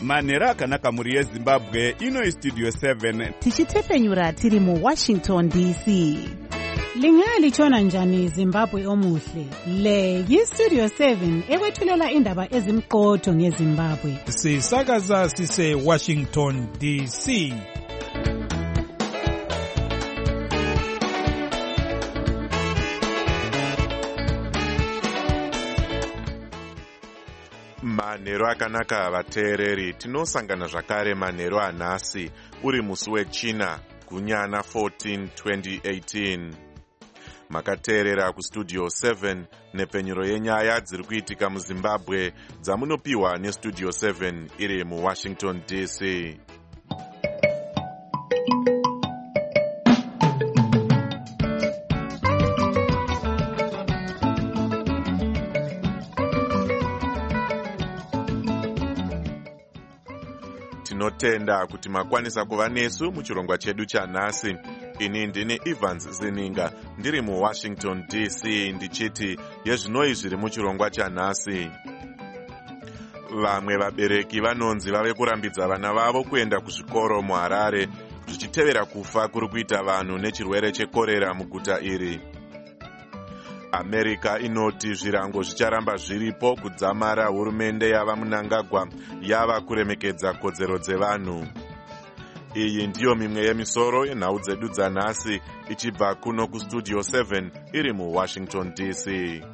manhero akanaka mhuri yezimbabwe. Ino istudio 7 tichitefenyura tiri muWashington DC. Lingalitshona njani Zimbabwe omuhle? Le yistudio 7 ekwethulela indaba ezimqotho ngeZimbabwe. Sisakaza sise Washington DC. Manhero akanaka vateereri, tinosangana zvakare manhero anhasi uri musi wechina gunyana 14 2018. Makateerera kustudio 7 nepfenyuro yenyaya dziri kuitika muZimbabwe dzamunopiwa nestudio 7 iri muWashington DC. Tinotenda kuti makwanisa kuva nesu muchirongwa chedu chanhasi. Ini ndini Evans Zininga ndiri muWashington DC ndichiti yezvinoi zviri muchirongwa chanhasi. Vamwe vabereki vanonzi vave kurambidza vana vavo kuenda kuzvikoro muHarare zvichitevera kufa kuri kuita vanhu nechirwere chekorera muguta iri. America inoti zvirango zvicharamba zviripo kudzamara hurumende yava Mnangagwa yava kuremekedza kodzero dzevanhu. Iyi ndiyo mimwe yemisoro yenhau dzedu dzanhasi ichibva kuno kustudio 7 iri muWashington DC.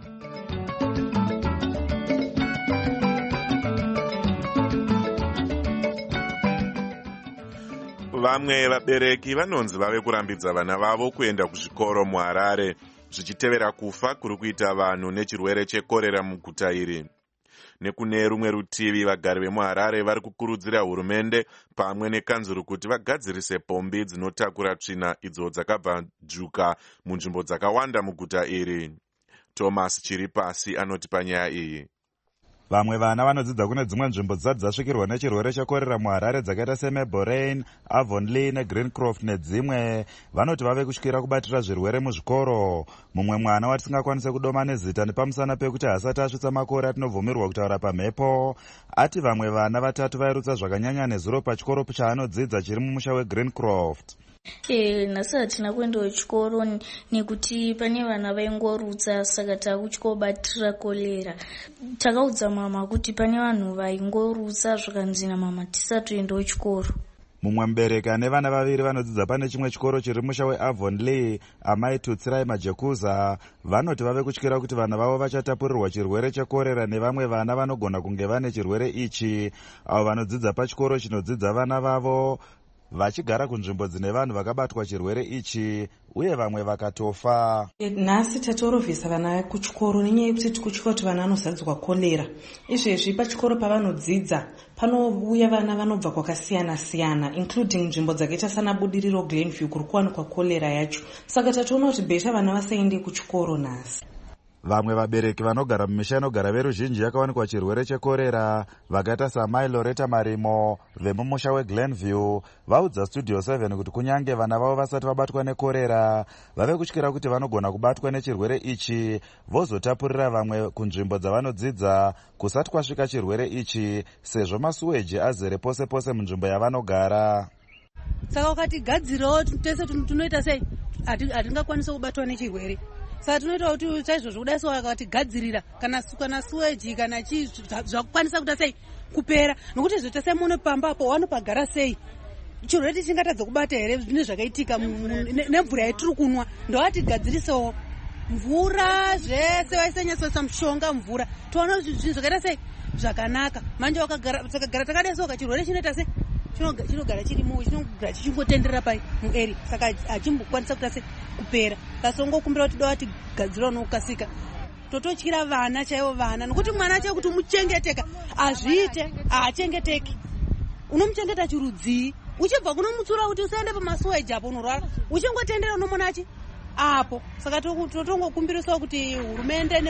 Vamwe vabereki vanonzi vave kurambidza vana vavo kuenda kuzvikoro muHarare zvichitevera kufa kuri kuita vanhu nechirwere chekorera muguta iri. Nekune rumwe rutivi vagari vemuHarare vari kukurudzira hurumende pamwe nekanzuru kuti vagadzirise pombi dzinotakura tsvina idzo dzakabva dzvuka munzvimbo dzakawanda muguta iri. Thomas Chiripasi anoti panyaya iyi. Vamwe vana vanodzidza kune dzimwe nzvimbo dzisati dzasvikirwa nechirwere chekorera muHarare dzakaita seMeborain, Avonlea neGreencroft nedzimwe vanoti vave kutyira kubatira zvirwere muzvikoro. Mumwe mwana watisingakwanise kudoma nezita nepamusana pekuti hasati asvitsa makore atinobvumirwa kutaura pamhepo ati vamwe vana vatatu vairutsa zvakanyanya nezuro pachikoro chaanodzidza chiri mumusha weGreencroft. Nhasi hatina kuendawo chikoro nekuti pane vana vaingorutsa saka takubatira kolera. Takaudza mama kuti pane vanhu vaingorutsa zvakanzi namama tisatoendawo chikoro. Mumwe mubereki ane vana vaviri vanodzidza pane chimwe chikoro chiri musha weAvonlea, amai Tutsirai Majekuza, vanoti vave kutyira kuti vana vavo vachatapurirwa chirwere chekorera nevamwe vana vanogona kunge vane chirwere ichi. Avo vanodzidza pachikoro chinodzidza vana vavo vachigara kunzvimbo dzine vanhu vakabatwa chirwere ichi uye vamwe vakatofa. Nhasi tatorovhesa vana kuchikoro nenyaya yekuti kutyira kuti vana vanozadzwa kolera. Izvezvi pachikoro pavanodzidza panouya vana vanobva kwakasiyana siyana including nzvimbo dzakaita sana Budiriro Glenview kuri kuwanikwa kolera yacho. Saka tatoona kuti beta vana vasaende kuchikoro nhasi. Vamwe vabereki vanogara mumisha inogara veruzhinji yakawanikwa chirwere chekorera vakaita samai Loretta Marimo vemumusha weGlenview vaudza studio 7 kuti kunyange vana vavo vasati vabatwa nekorera vave kutyira kuti vanogona kubatwa nechirwere ichi vozotapurira vamwe kunzvimbo dzavanodzidza kusati kwasvika chirwere ichi sezvo masuweji azere pose pose munzvimbo yavanogara. Saka ukatigadzirawo tese tunoita sei hatingakwanisa kubatwa nechirwere. Saka tunoita kuti chaizvozvo kudai so akatigadzirira kana suweji kana chii zvakukwanisa kuita sei kupera nokuti zvoita sei muno pambapo wanopagara sei chirwere chingatadza kubata here zvine zvakaitika nemvura yatiri kunwa ndovatigadzirisawo mvura zvese vaisenyasisa mushonga mvura toona zvinhu zvakaita sei zvakanaka manje takagara takadai soka chirwere chinoita sei chinogara chirimo chinogara chichingotenderera pai mueri saka hachimbokwanisa kuita sei kupera kasongokumbira kuti dova tigadzirawo nokukasika tototyira vana chaivo vana nokuti mwana chaivo kuti umuchengeteka azviite haachengeteki unomuchengeta chirudzii uchibva kunomutsura kuti usaende pamasuweji apo unorwara uchingotendera unomonachi apo saka totongokumbirisawo kuti hurumende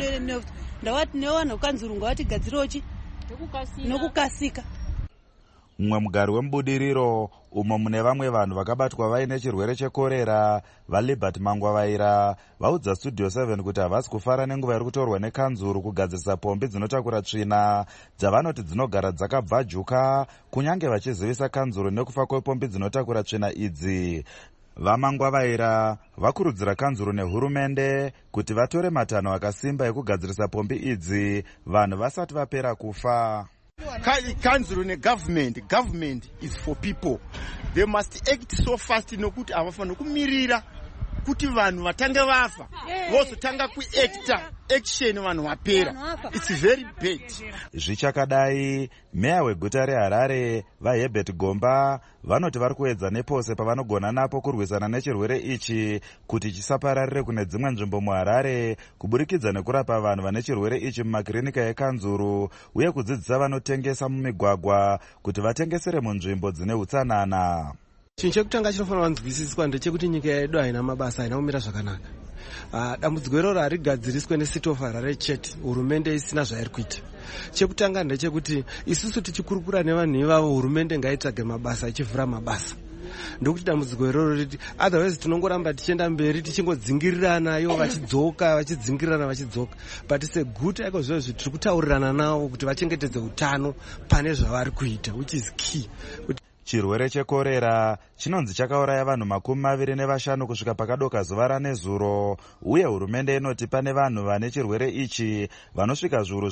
nevanhu vekanzurungu vatigadzirochi nokukasika. mumwe mugari wemubudiriro umo mune vamwe vanhu vakabatwa vaine chirwere chekorera, vaLibert Mangwavaira vaudza Studio 7 kuti havasi kufara nenguva iri kutorwa nekanzuru kugadzirisa pombi dzinotakura tsvina dzavanoti dzinogara dzakabvajuka, kunyange vachizivisa kanzuru nekufa kwepombi dzinotakura tsvina idzi. VaMangwavaira vakurudzira kanzuru nehurumende kuti vatore matanho akasimba ekugadzirisa pombi idzi vanhu vasati vapera kufa. Council government is for people. They must act so fast nokuti havafana kumirira kuti vanhu vatange vafa vozotanga kuacta action vanhu vapera. It's very bad. Zvichakadai, meya weguta reHarare vaHerbert Gomba vanoti vari kuedza nepose pavanogona napo kurwisana nechirwere ichi kuti chisapararire kune dzimwe nzvimbo muHarare, kuburikidza nekurapa vanhu vane chirwere ichi mumakirinika ekanzuru uye kudzidzisa vanotengesa mumigwagwa kuti vatengesere munzvimbo dzine utsanana. Chinhu chekutanga chinofanira kunzwisiswa ndechekuti nyika yedu haina mabasa, haina kumira zvakanaka. Dambudziko iroro harigadziriswe neCity of Harare chete, hurumende isina zvairi kuita. Chekutanga ndechekuti isusu tichikurukura nevanhu ivavo, hurumende ngaitsvage mabasa, ichivhura mabasa. Ndokuti dambudziko iroro riti otherwise tinongoramba tichienda mberi tichingodzingirirana ivo vachidzoka vachidzingirirana vachidzoka, but seguta iko zvozvo tiri kutaurirana navo kuti vachengetedze utano pane zvavari kuita, which is key. Chirwere chekorera chinonzi chakauraya vanhu 25 kusvika pakadoka zuva ranezuro, uye hurumende inoti pane vanhu vane chirwere ichi vanosvika zviuru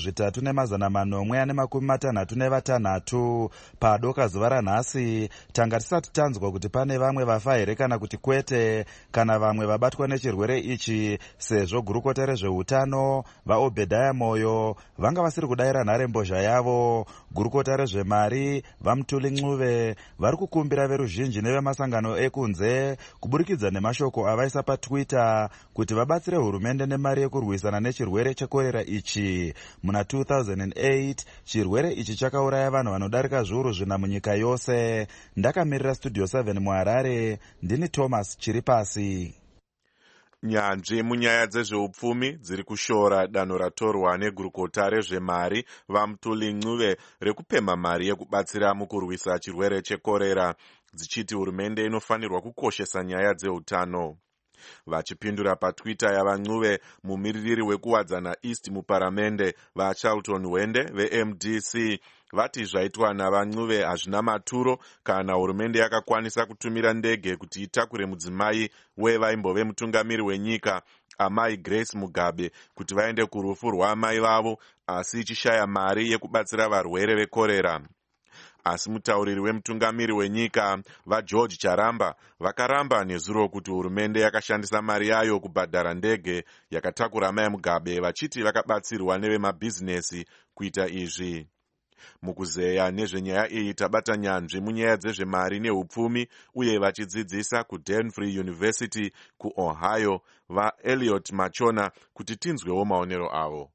3,866 padoka zuva ranhasi. Tanga tisati tanzwa kuti pane vamwe vafa here kana kuti kwete, kana vamwe vabatwa nechirwere ichi, sezvo gurukota rezveutano vaObhedhaya Moyo vanga vasiri kudayira nharembozha yavo. Gurukota rezvemari vaMutuli Ncube vari kukumbira veruzhinji nevemasangano ekunze kuburikidza nemashoko avaisa paTwitter kuti vabatsire hurumende nemari yekurwisana nechirwere chekorera ichi. Muna 2008 chirwere ichi chakauraya vanhu vanodarika zviuru 4 munyika yose. Ndakamirira Studio 7 muHarare, ndini Thomas Chiripasi. Nyanzvi munyaya dzezveupfumi dziri kushora danho ratorwa negurukota rezvemari vaMutuli Ncube rekupemha mari yekubatsira mukurwisa chirwere chekorera, dzichiti hurumende inofanirwa kukoshesa nyaya dzeutano. Vachipindura paTwitter yavaNcube, mumiririri wekuwadzana East muparamende vaCharlton Wende veMDC vati zvaitwa navaNcube hazvina maturo kana hurumende yakakwanisa kutumira ndege kuti itakure mudzimai wevaimbove mutungamiri wenyika amai Grace Mugabe kuti vaende kurufu rwaamai vavo, asi ichishaya mari yekubatsira varwere vekorera. Asi mutauriri wemutungamiri wenyika vaGeorge Charamba vakaramba nezuro kuti hurumende yakashandisa mari yayo kubhadhara ndege yakatakura amai Mugabe, vachiti vakabatsirwa nevemabhizinesi kuita izvi. Mukuzeya nezvenyaya iyi tabata nyanzvi munyaya dzezvemari neupfumi uye vachidzidzisa kuDenfrey University kuOhio vaEliot Machona kuti tinzwewo maonero avo.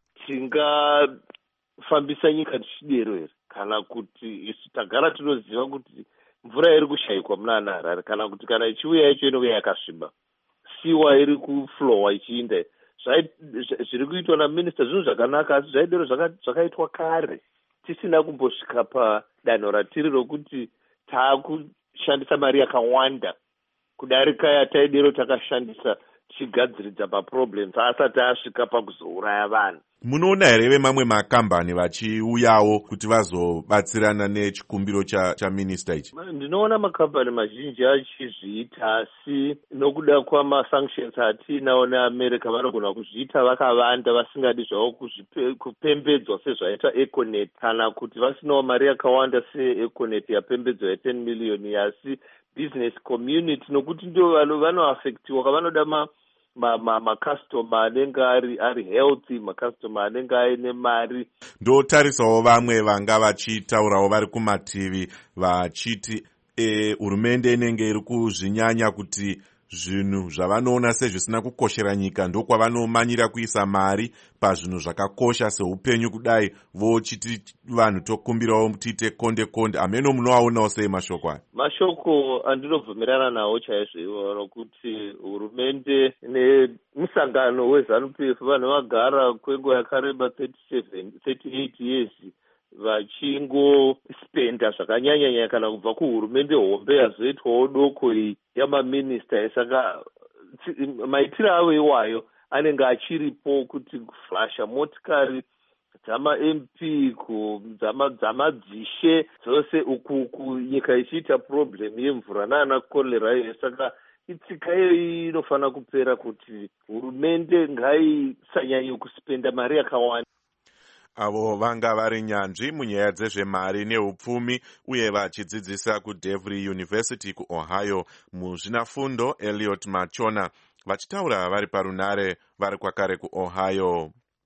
Tingafambisa nyika tichidero here kana kuti isu tagara tinoziva kuti mvura iri kushayikwa muna Harare, kana kuti kana ichiuya icho inouya yakasviba, siwa iri kuflowa ichiinda. Zviri kuitwa naminista zvinhu zvakanaka, asi zvaidero zvakaitwa kare tisina kumbosvika padanho ratiri rokuti taakushandisa mari yakawanda kudarika yataidero takashandisa tichigadziridza maproblems asati asvika pakuzouraya vanhu. Munoona here vemamwe makambani vachiuyawo kuti vazobatsirana nechikumbiro chaminista ichi? Ndinoona makambani mazhinji achizviita, asi nokuda kwamasanctions atinawo neAmerica vanogona kuzviita vakavanda vasingadi zvavo kupembedzwa sezvaita Econet, kana kuti vasinawo mari yakawanda seEconet yapembedzwa ya10 million, asi business community nokuti ndio vanoafektiwa kavanoda makastoma anenge ari healthy, makastoma anenge aine mari. Ndotarisawo vamwe vanga vachitaurawo vari kumativi vachiti hurumende inenge iri kuzvinyanya kuti zvinhu zvavanoona sezvisina kukoshera nyika ndokwavanomanyira kuisa mari pazvinhu zvakakosha seupenyu kudai, vochiti vanhu tokumbirawo tiite konde konde. Ameno munoaonawo sei mashoko aya? Mashoko andinobvumirana nawo chaizvo, nokuti hurumende nemusangano weZANU-PF vanhu vagara kwenguva yakareba 38 years vachingospenda zvakanyanyanya kana kubva kuhurumende hombe yazoitwawo doko iyi yamaminista. Saka maitiro avo iwayo anenge achiripo kuti kuflasha motikari dzama-MP dzamadzishe dzose uku nyika ichiita problem yemvura nana kolera iyo. Saka itsika iyo inofanira kupera kuti hurumende ngaisanyanyi kuspenda mari yakawanda. Avo vanga vari nyanzvi munyaya dzezvemari neupfumi uye vachidzidzisa kuDevry University kuOhio muzvinafundo Elliot Machona vachitaura vari parunare vari kwakare kuOhio.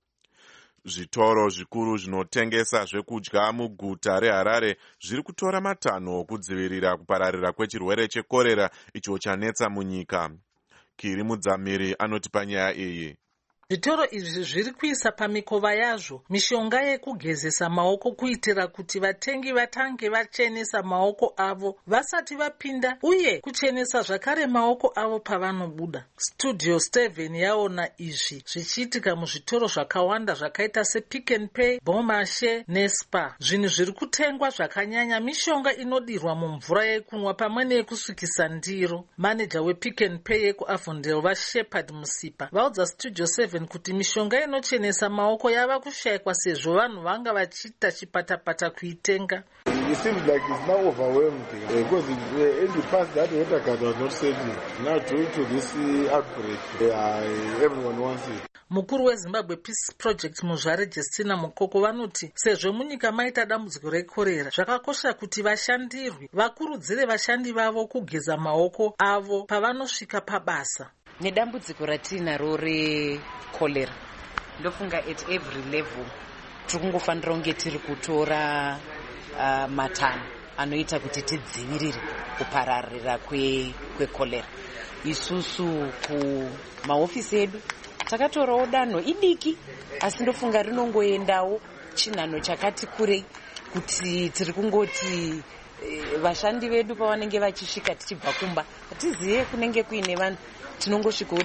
Zvitoro zvikuru zvinotengesa zvekudya muguta reHarare zviri kutora matanho okudzivirira kupararira kwechirwere chekorera icho chanetsa munyika. Kiri Mudzamiri anoti panyaya iyi. Zvitoro izvi zviri kuisa pamikova yazvo mishonga yekugezesa maoko kuitira kuti vatengi vatange vachenesa maoko avo vasati vapinda uye kuchenesa zvakare maoko avo pavanobuda. Studio 7 yaona izvi zvichiitika muzvitoro zvakawanda zvakaita sePick n Pay, Bon Marché neSpar. Zvinhu zviri kutengwa zvakanyanya mishonga inodirwa mumvura yekunwa pamwe neyekusukisa ndiro. Maneja wePick n Pay yekuAvondale vaShepard Musipa vaudza Studio 7 kuti mishonga inochenesa maoko yava kushayikwa sezvo vanhu vanga vachiita chipatapata kuitenga. It seems like it's now overwhelmed because in the past that water card was not selling. Now due to this outbreak, everyone wants it. Mukuru weZimbabwe Peace Project Muzvare Justina Mukoko vanoti sezvo munyika maita dambudziko rekorera zvakakosha kuti vashandirwi vakurudzire vashandi vavo kugeza maoko avo pavanosvika pabasa. Nedambudziko ratinaro rekorera ndofunga at every level tiri kungofanira kunge tiri kutora matanho anoita kuti tidzivirire kupararira kwekorera. Isusu kumahofisi edu takatorawo danho idiki asi ndofunga rinongoendawo chinhanho chakati kurei kuti tiri kungoti vashandi vedu pavanenge vachisvika tichibva kumba tizive kunenge kuine vanhu tinongosvikawo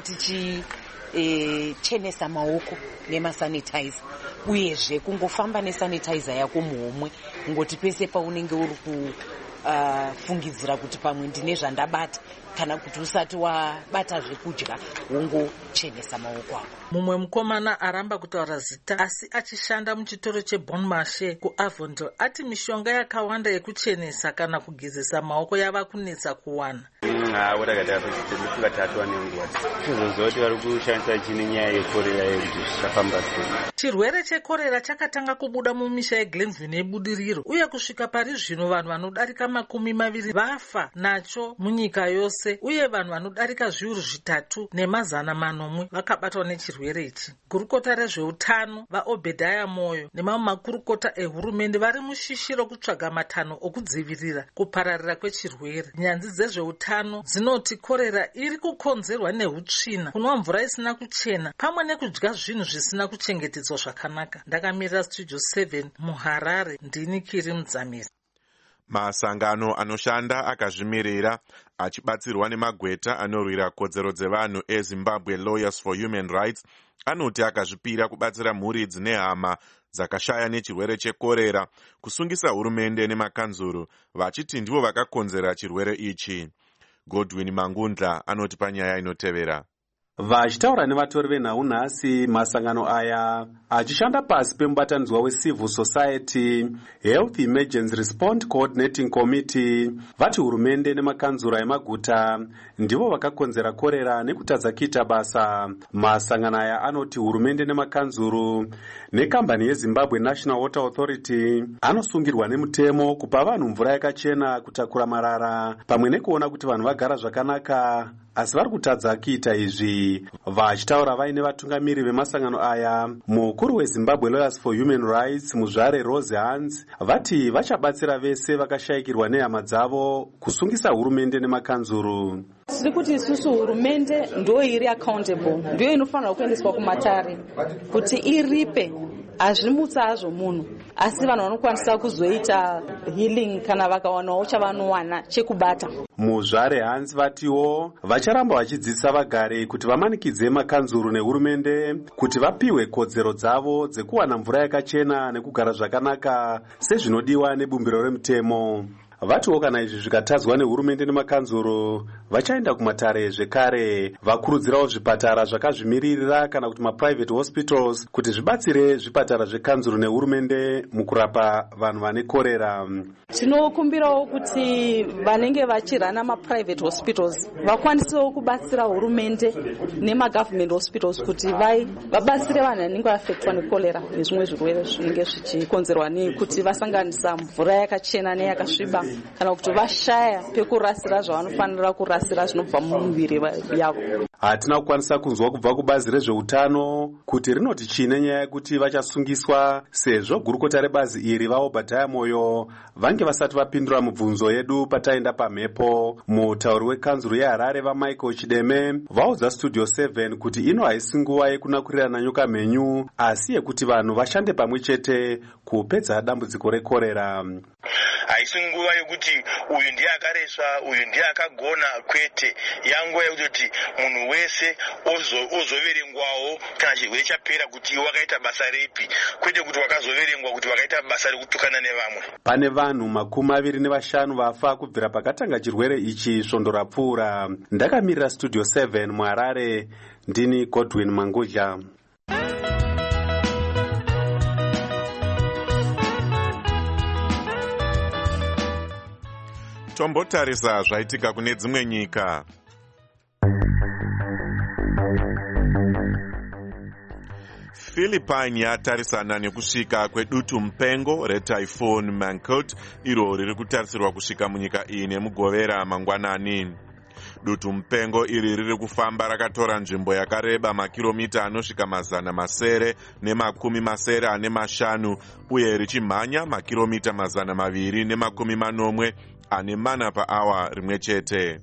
tichichenesa maoko nemasanitizer uyezve kungofamba nesanitizer yako muhomwe ngoti pese paunenge uri kufungidzira kuti pamwe ndine zvandabata kana kuti usati wabata zvekudya wongochenesa maoko ako. Mumwe mukomana aramba kutaura zita asi achishanda muchitoro cheBon Marché kuAvondale ati mishonga yakawanda yekuchenesa kana kugezesa maoko yava kunetsa kuwana. Chirwere chekorera chakatanga kubuda mumisha yeGlenview nebudiriro uye kusvika pari zvino vanhu vanodarika 20 vafa nacho munyika yose uye vanhu vanodarika 3,300 vakabatwa nechirwere ichi. Gurukota rezveutano vaObedhaya Moyo nemamwe makurukota ehurumende vari mushishiro kutsvaga matanho okudzivirira kupararira kwechirwere. Nyanzvi dzezveutano dzinoti korera iri kukonzerwa neutsvina, kunwa mvura isina kuchena pamwe nekudya zvinhu zvisina kuchengetedzwa zvakanaka. Ndakamirira Studio 7 muHarare, ndini Kiri Mudzamiri. Masangano anoshanda akazvimirira achibatsirwa nemagweta anorwira kodzero dzevanhu eZimbabwe Lawyers for Human Rights anoti akazvipira kubatsira mhuri dzine hama dzakashaya nechirwere chekorera kusungisa hurumende nemakanzuru vachiti ndivo vakakonzera chirwere ichi. Godwin Mangundla anoti panyaya inotevera. Vachitaura nevatori venhau-nhasi, masangano aya achishanda pasi pemubatanidzwa weCivil Society Health Emergency Response Coordinating Committee vati hurumende nemakanzura emaguta ndivo vakakonzera korera nekutadza kuita basa. Masangano aya anoti hurumende nemakanzuru nekambani yeZimbabwe National Water Authority anosungirwa nemutemo kupa vanhu mvura yakachena, kutakura marara pamwe nekuona kuti vanhu vagara zvakanaka, asi vari kutadza kuita izvi. Vachitaura vaine vatungamiri vemasangano aya, mukuru weZimbabwe Lawyers for Human Rights Muzvare Rose Hans vati vachabatsira vese vakashayikirwa nehama dzavo kusungisa hurumende nemakanzuru. tiri kuti isusu hurumende ndo iri accountable, ndiyo inofanira kuendeswa kumatare kuti iripe. Hazvimutsa hazvo munhu, asi vanhu vanokwanisa kuzoita healing kana vakawanawo chavanowana chekubata. Muzvare Hansi vatiwo vacharamba vachidzidzisa vagare kuti vamanikidze makanzuru nehurumende kuti vapiwe kodzero dzavo dzekuwana mvura yakachena nekugara zvakanaka sezvinodiwa nebumbiro remutemo. Vatiwo kana izvi zvikatadzwa nehurumende nemakanzuru vachaenda kumatare zvekare. Vakurudzirawo zvipatara zvakazvimiririra kana kuti maprivate hospitals kuti zvibatsire zvipatara zvekanzuru nehurumende mukurapa vanhu vane korera. Tinokumbirawo kuti vanenge vachirana maprivate hospitals vakwanisewo kubatsira hurumende nemagovernment hospitals kuti vabatsire vanhu vanenge vafektwa nekorera nezvimwe zvirwere zvinenge zvichikonzerwa nekuti vasanganisa mvura yakachena neyakasviba kana kuti vashaya pekurasira zvavanofanira kurasira zvinobva mumiviri yavo. Hatina kukwanisa kunzwa kubva kubazi rezveutano kuti rinoti chine nyaya yekuti vachasungiswa sezvo gurukota rebazi iri vaObadiah Moyo vange vasati vapindura mibvunzo yedu pataenda pamhepo. Mutauri wekanzuru yeHarare vaMichael Chideme vaudza Studio 7 kuti ino haisi nguva yekunakurirana nyoka mhenyu asi yekuti vanhu vashande pamwe chete kupedza dambudziko rekorera. Haisi nguva yekuti uyu ndiye akareswa, uyu ndiye akagona, kwete. Yanguva yekuti munhu wese ozoverengwawo kana chirwere chapera kuti wakaita basa ripi, kwete kuti wakazoverengwa kuti wakaita basa rekutukana nevamwe. Pane vanhu 25 vafa kubvira pakatanga chirwere ichi svondo rapfuura. Ndakamirira Studio 7 muHarare, ndini Godwin Mangudya. Tombotarisa zvaitika kune dzimwe nyika. Philippines yatarisana nekusvika kwedutu mupengo retyphoon Mangkhut iro riri kutarisirwa kusvika munyika iyi nemugovera mangwanani. Dutu mupengo iri riri kufamba rakatora nzvimbo yakareba makiromita anosvika 750 uye richimhanya makiromita 240 ane mana paawa rimwe chete.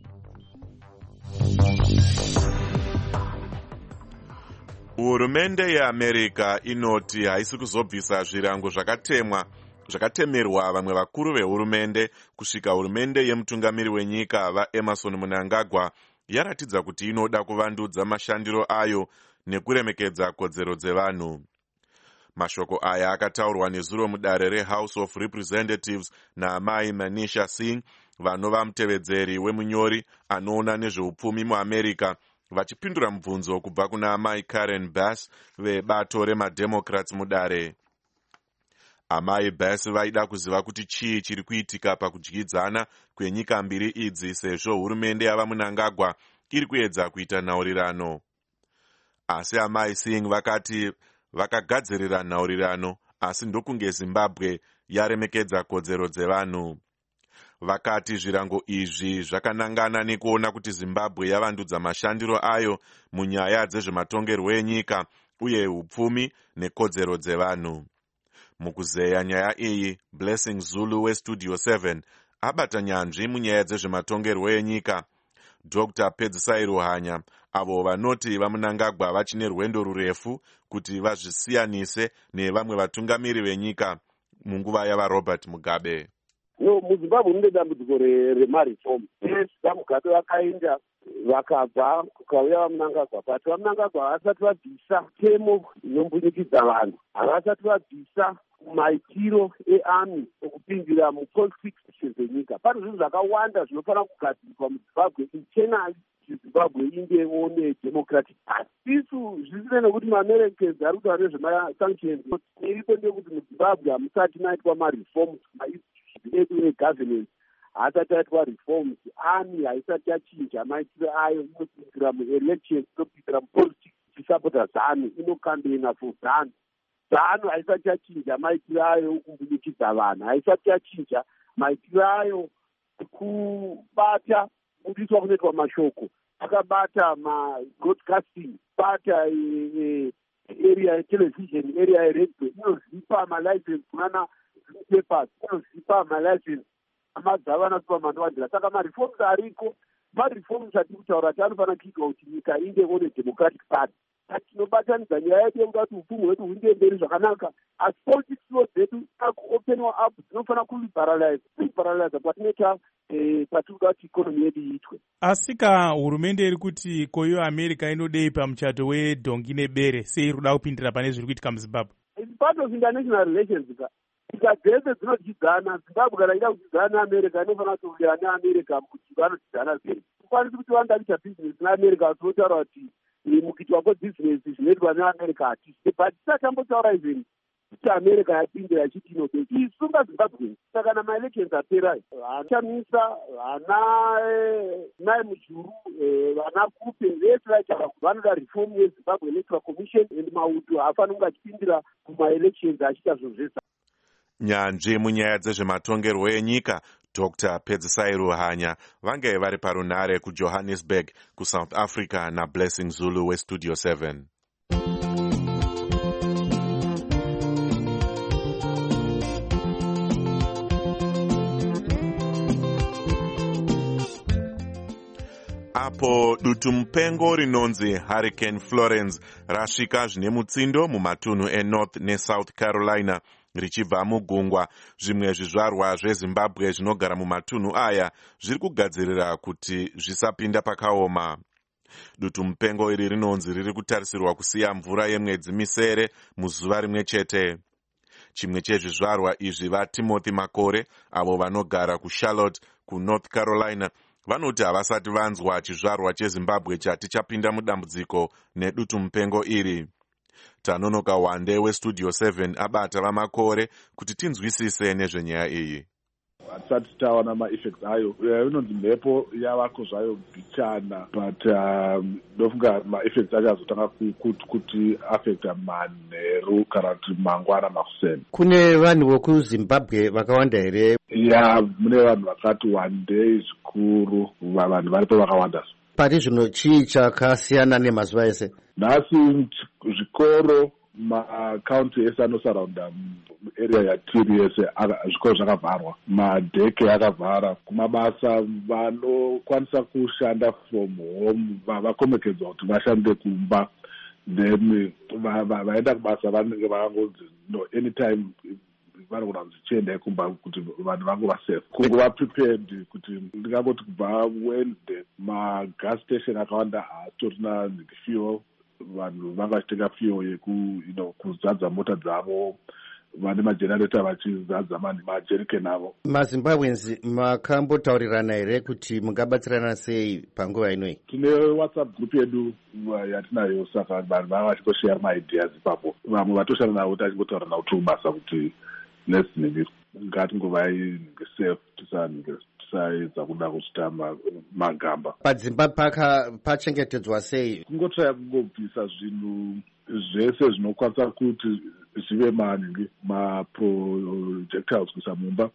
Hurumende yeAmerica inoti haisi kuzobvisa zvirango zvakatemerwa vamwe vakuru vehurumende kusvika hurumende yemutungamiri wenyika vaEmerson Mnangagwa yaratidza kuti inoda kuvandudza mashandiro ayo nekuremekedza kodzero dzevanhu. Mashoko aya akataurwa nezuro mudare reHouse of Representatives naamai Manisha Singh vanova mutevedzeri wemunyori anoona nezveupfumi muAmerica vachipindura mubvunzo kubva kuna amai Karen Bass vebato remademocrats mudare. Amai Bass vaida kuziva kuti chii chiri kuitika pakudyidzana kwenyika mbiri idzi sezvo hurumende yava Mnangagwa iri kuedza kuita nhaurirano. Asi amai Singh vakati vakagadzirira nhaurirano asi ndokunge Zimbabwe yaremekedza kodzero dzevanhu. Vakati zvirango izvi zvakanangana nekuona kuti Zimbabwe yavandudza mashandiro ayo munyaya dzezvematongerwo enyika uye upfumi nekodzero dzevanhu. Mukuzeya nyaya iyi, Blessing Zulu weStudio 7 abata nyanzvi munyaya dzezvematongerwo enyika. Dr. Pedzisai Ruhanya avo vanoti vaMnangagwa vachine rwendo rurefu kuti vazvisiyanise nevamwe vatungamiri venyika munguva yavaRobert Mugabe. MuZimbabwe mune dambudziko remareform. vaMugabe vakaenda vakabva kukauya vaMnangagwa, but vaMnangagwa havasati vabvisa temo inombunyikidzwa vanhu, havasati vabvisa maitiro earmy okupindira mupolitics dzenyika. Pane zvinhu zvakawanda zvinofanira kugadzirwa muZimbabwe internally Zimbabwe ingewo nedemocratic party. Isu zvisina nekuti maAmericans ari kutaura nezvemasanctions iripo ndekuti muZimbabwe hamusati maitwa mareforms edu egovernance, haasati aitwa reforms, army haisati yachinja maitiro ayo, inopindira muelections, inopindira mupolitics ichisapota ZANU, inokambena for ZANU. ZANU haisati yachinja maitiro ayo kumbudikidza vanhu, haisati yachinja maitiro ayo kubata kudiswa kunoitwa mashoko, akabata broadcasting, bata area yetelevision, area yeredio, inozipa malicense kunana newspapers, inozipa malicense amadzava nasupamandwandira. Saka mareforms ariko mareforms atiri kutaura kuti anofanira kuitwa kuti nyika inge one democratic party. Tinobatanidza nyaya yedu yekuda kuti upfumi hwedu huende mberi zvakanaka, asi politics law dzedu akuopenwa up dzinofanira kuliberalize kwatinoita patiri kuda kuti ikonomi yedu iitwe. Asika hurumende iri kuti koiyo America inodei pamuchato wedhongi nebere, sei iri kuda kupindira pane zviri kuitika muZimbabwe? It's part of international relations. Nyika dzese dzinodyidzana. Zimbabwe kana ida kudyidzana neAmerica inofanira kutourira neAmerica kuti vanodyidzana sei. Kukwanisi kuti vanga kuita business neAmerica tinotaura kuti mukuitwa kwebusiness zvinoitwa neAmerica hatisi. But tisatambotaura izvi kuti America yapindira ichiti inobei. Isunga Zimbabwe. Saka kana ma-elections apera, Chamisa, Nai Mujuru, vana Kupe, vese vachaga vanoda reform yeZimbabwe Electoral Commission and Mautu hafanira kunge achipindira kuma-elections achiita zvozvesa. Nyanzvi munyaya dzezvematongerwo enyika Dr. Pedzisai Ruhanya vange vari parunare kuJohannesburg kuSouth Africa naBlessing Zulu weStudio 7. Apo dutu mupengo rinonzi Hurricane Florence rasvika zvine mutsindo mumatunhu eNorth neSouth Carolina richibva mugungwa, zvimwe zvizvarwa zveZimbabwe zvinogara mumatunhu aya zviri kugadzirira kuti zvisapinda pakaoma. Dutu mupengo iri rinonzi riri kutarisirwa kusiya mvura yemwedzi misere muzuva rimwe chete. Chimwe chezvizvarwa izvi vaTimothy Makore avo vanogara kuCharlotte kuNorth Carolina vanoti havasati vanzwa chizvarwa cheZimbabwe chati chapinda mudambudziko nedutu mupengo iri. Tanonoka Wande weStudio 7 abata vaMakore kuti tinzwisise nezvenyaya iyi. Hatisati taona ma-effects ayo. Inonzi mhepo yavako zvayo mbichana, but ndofunga ma-effects acho azotanga kuti affecta manheru kana kuti mangwana makuseni. Kune vanhu vokuZimbabwe vakawanda here? Ya, mune vanhu vakati wandei zvikuru, vanhu varipo vakawanda. Pari zvino chii chakasiyana nemazuva ese? Nhasi zvikoro makaunti ese anosaraunda area yatiri yese zvikoro zvakavharwa, madheke akavhara. Kumabasa vanokwanisa kushanda from home vakomekedzwa kuti vashande kumba, then vaenda kubasa vanenge vakangonzi no anytime vanogona kuzichiendai kumba kuti vanhu vangu vasafe. Kunguva prepared kuti ndingangoti kubva Wednesday magas station akawanda haatorina fuel, vanhu vanga vachitenga fuel kuzadza mota dzavo, vane magenerator vachizadza majerikeni avo. MaZimbabweans makambotaurirana here kuti mungabatsirana sei panguva inoi? Tine WhatsApp group yedu yatinayo, saka vanhu vanga vachitoshare maideas ipapo. Vamwe vatoshanda navo tachimbotaura navo tubasa kuti ngatinguvai safe, tisaedza kuda kuchita magamba. Padzimba pachengetedzwa sei? Kungotraya kungobvisa zvinhu zvese zvinokwanisa kuti zvive maprojectiles kuisa mumba,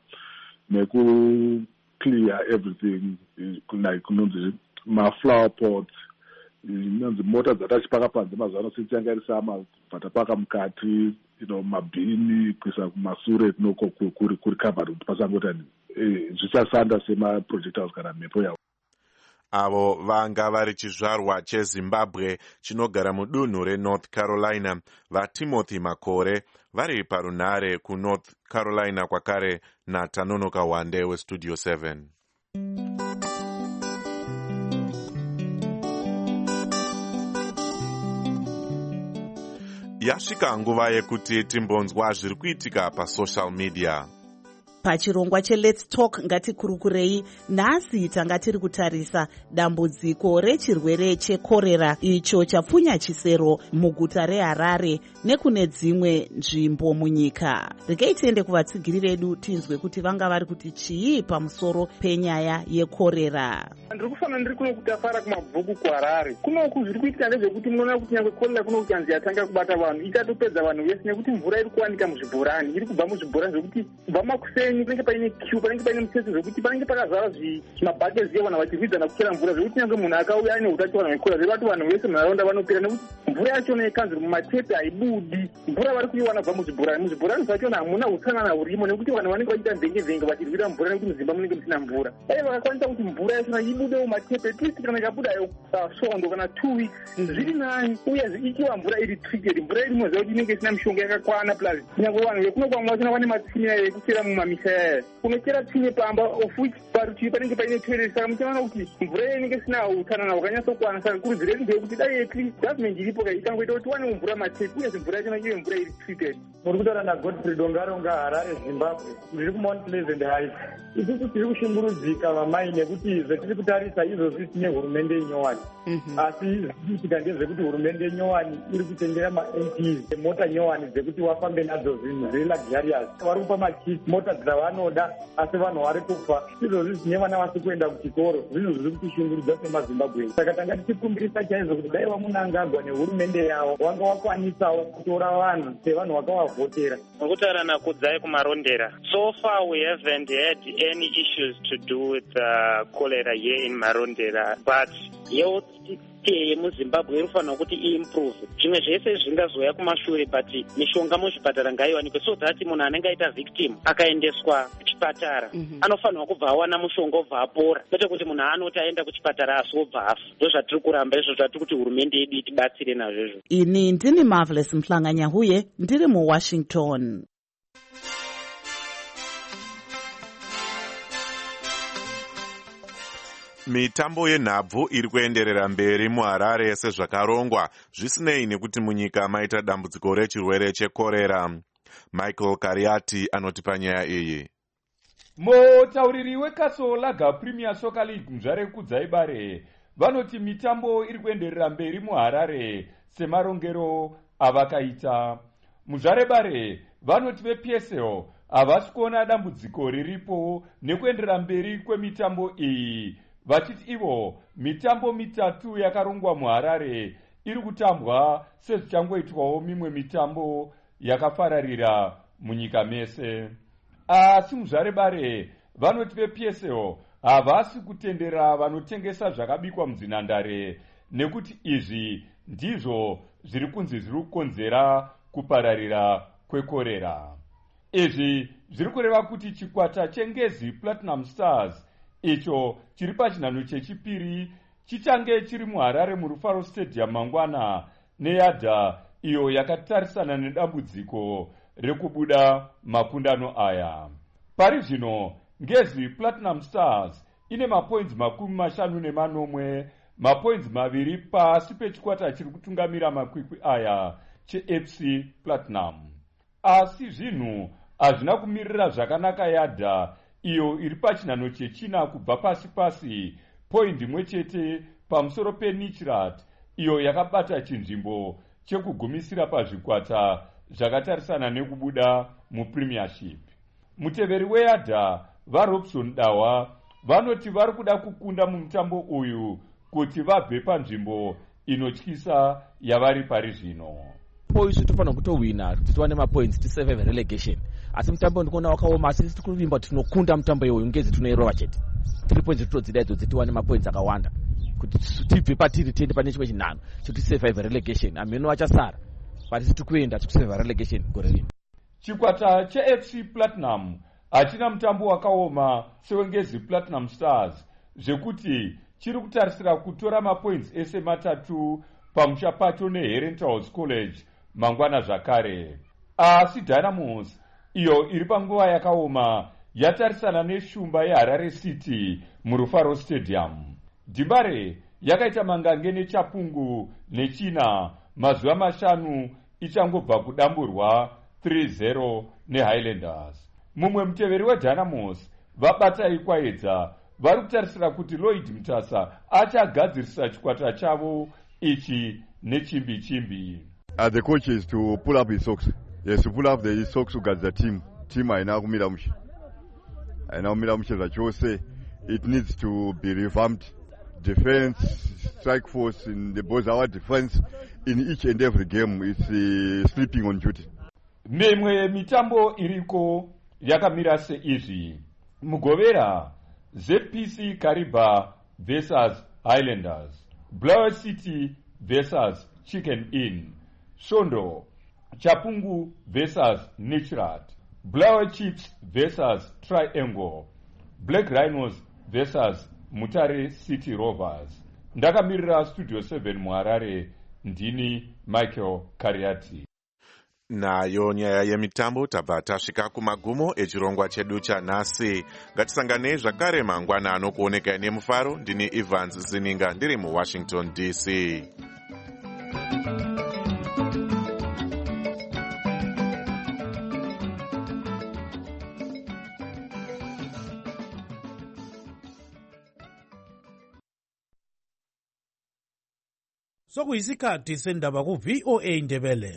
nekuklear everything, kunonzi maflower pots, inonzi mota dzatachipaka panze mazuva ano sitiyanga irisa mapatapaka mukati, mabhini kuisa kumasure tinoko kuri covered kuti pasangota zvichasanda semaprojectiles kana mhepo yavo. Avo vanga vari chizvarwa cheZimbabwe chinogara mudunhu reNorth Carolina, vaTimothy Makore vari parunare kuNorth Carolina kwakare naTanonoka Wande weStudio 7. Yasvika nguva yekuti timbonzwa zviri kuitika pasocial media. Pachirongwa cheLet's Talk ngatikurukurei, nhasi tanga tiri kutarisa dambudziko rechirwere chekorera icho chapfunya chisero muguta reHarare nekune dzimwe nzvimbo munyika. Rekei tiende kuvatsigiri vedu tinzwe kuti vanga vari kuti chii pamusoro penyaya yekorera. Ndiri kufana ndiri kuno kutafara kumabvuku kuHarare. Kunoku zviri kuitika ndezvekuti munoona kuti nyangwe korera kuno kuchanzi yatanga kubata vanhu ichatopedza vanhu vese nekuti mvura iri kuwanika muzvibhorani, iri kubva muzvibhorani zvekuti kubva makuseni panenge paine queue, panenge paine mutsetse zvokuti panenge pakazara zvimabhakezi evana vachividzana kuchera mvura, zvokuti nyangwe munhu akauya ane utachiwana hwekorera zvevato vanhu vese munharaunda vanopera nekuti mvura yachona ikanzwi mumatepe haibudi, mvura vari kuiwana kubva muzvibhorani. Muzvibhorani zvachona hamuna utsanana hurimo nekuti vanhu vanenge vachiita mvenge vachirwira mvura nekuti muzimba munenge musina mvura. Vakakwanisa kuti mvura yachona ibude mumatepe at least kana ikabudayo svondo kana 2 weeks zviri nani, uye ichiva mvura iri treated, mvura iri moziva kuti inenge isina mishonga yakakwana. Plus nyangwe vanhu vekunokwamwa vachona vane matsime ekuchera mumamisha yaya, kunochera tsime pamba of which parutivi panenge paine toilet. Saka muchaona kuti mvura inenge isina utsanana hwakanyatsokwana. Saka kurudziro ndeyekuti dai at least government iripo ikangoita kuti tiwane mvura matepi, uye mvura yachona ive mvura iri treated. Muri kutaura naGodfrey Dongaronga, Harare, Zimbabwe. Ndiri kuMount Pleasant Heights. Isusu tiri kushungurudzika vamai nekuti zvetiri kutarisa izvozvi tine hurumende inyowani, asi zvichiitika ndezvekuti hurumende nyowani iri kutendera maMPs mota nyowani dzekuti wafambe nadzo zvinhu zveluxurious. Vari kupa makits mota dzavanoda, asi vanhu vari kufa. Izvozvi zvine vana vasi kuenda kuchikoro, zvinhu zviri kutishungurudza semaZimbabwe. Saka tanga tichikumbirisa chaizvo kuti dai vamunangagwa nehurumende yavo wanga wakwanisawo kutora vanhu sevanhu vakavavhotera. Nokutaura naKudzai kuMarondera. So far we haven't had any issues to do with cholera here in Marondera, but health yemuZimbabwe inofanira kuti iimprove. Zvimwe zvese zvingazoya kumashure, but mishonga muzvipatara ngaiwanikwe, so that munhu anenge aita victim akaendeswa kuchipatara anofanirwa kubva awana mushonga obva apora, kwete kuti munhu anoti aenda kuchipatara asi obva afa. Ndo zvatiri kuramba izvo, zvatiri kuti hurumende yedu itibatsire nazvo. Ini ndini Marvelous Mhlanganyahuye, ndiri muWashington. Mitambo yenhabvu iri kuenderera mberi muHarare sezvakarongwa, zvisinei nekuti munyika maita dambudziko rechirwere chekorera. Michael Kariati anotipa nyaya iyi. Mutauriri weKasolaga Premier Soccer League Muzvare Kudzai Bare vanoti mitambo iri kuenderera mberi muHarare semarongero avakaita. Muzvare Bare vanoti vePSL havasi kuona dambudziko riripo nekuenderera mberi kwemitambo iyi, vachiti ivo mitambo mitatu yakarongwa muHarare iri kutambwa sezvichangoitwawo mimwe mitambo yakafararira munyika mese. Asi Muzvare Bare vanoti vePSL havasi kutendera vanotengesa zvakabikwa mudzinhandare nekuti izvi ndizvo zviri kunzi zviri kukonzera kupararira kwekorera. Izvi zviri kureva kuti chikwata cheNgezi Platinum Stars icho chiri pachinhano chechipiri chichange chiri muHarare muRufaro Stadium mangwana neYadha iyo yakatarisana nedambudziko rekubuda makundano aya. Pari zvino Ngezi Platinum Stars ine mapoints 50 mapoints 2 pasi pechikwata chiri kutungamira makwikwi aya cheFC Platinum. Asi zvinhu hazvina kumirira zvakanaka Yadha iyo iri pachinhano chechina kubva pasi point imwe chete pamusoro peNichirat iyo yakabata chinzvimbo chekugumisira pazvikwata zvakatarisana nekubuda muPremiership. Muteveri weYadha vaRobson Dawa vanoti vari kuda kukunda mumutambo uyu kuti vabve panzvimbo inotyisa yavari pari zvino. Isu tofanira kutowina kuti tiwane mapoints tisurvive relegation, asi mutambo ndikuona wakaoma, asi tiri kuvimba kuti tinokunda mutambo iwoyu Ngezi tinoirova chete 3 points totodzida idzo tiwane mapoints akawanda kuti tibve patiri tiende pane chimwe chinhano kuti survive relegation. Ameno achasara but tiri kuenda kuti survive relegation gore rino. Chikwata cheFC Platinum hachina mutambo wakaoma seweNgezi Platinum Stars zvekuti chiri kutarisira kutora mapoints ese matatu pamusha pacho neHerentals College mangwana zvakare. Asi Dynamos iyo iri panguva yakaoma yatarisana neshumba yeHarare City muRufaro Stadium. Dhimbare yakaita mangange neChapungu nechina mazuva 5 ichangobva kudamburwa 3-0 neHighlanders. Mumwe muteveri weDynamos vabatai kwaedza vari kutarisira kuti Lloyd Mutasa achagadzirisa chikwata chavo ichi nechimbi. The coach is to pull up his socks. Yes, to pull up the socks to get the team aina kumira mushe. Aina kumira mushe zvachose. It needs to be revamped. Defense, strike force in the boys, our defense in each and every game is sleeping on duty. Mimwe mitambo iriko yakamira seizvi. Mugovera ZPC Kariba versus Highlanders, Blower City versus Chicken Inn, Sondo, Chapungu versus Nichrat, Blower Chips versus Triangle, Black Rhinos versus Mutare City Rovers. Ndakamirira Studio 7 muHarare, ndini Michael Kariati. Nayo nyaya yemitambo tabva tasvika kumagumo echirongwa chedu chanhasi. Ngatisangane zvakare mangwana anokuoneka nemufaro. Ndini Evans Zininga ndiri muWashington DC. Sokuyisikhathi sendaba ku VOA Ndebele.